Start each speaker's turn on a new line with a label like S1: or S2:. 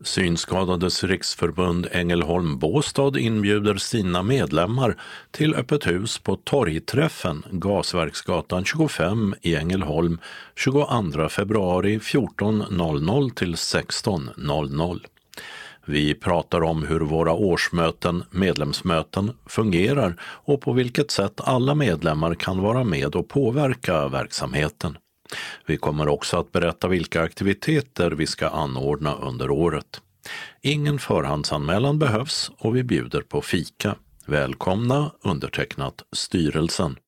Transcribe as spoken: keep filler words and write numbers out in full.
S1: Synskadades riksförbund Ängelholm Båstad inbjuder sina medlemmar till öppet hus på Torgträffen, Gasverksgatan tjugofem i Ängelholm, tjugoandra februari fjorton noll noll till sexton noll noll. Vi pratar om hur våra årsmöten, medlemsmöten, fungerar och på vilket sätt alla medlemmar kan vara med och påverka verksamheten. Vi kommer också att berätta vilka aktiviteter vi ska anordna under året. Ingen förhandsanmälan behövs och vi bjuder på fika. Välkomna, undertecknat styrelsen.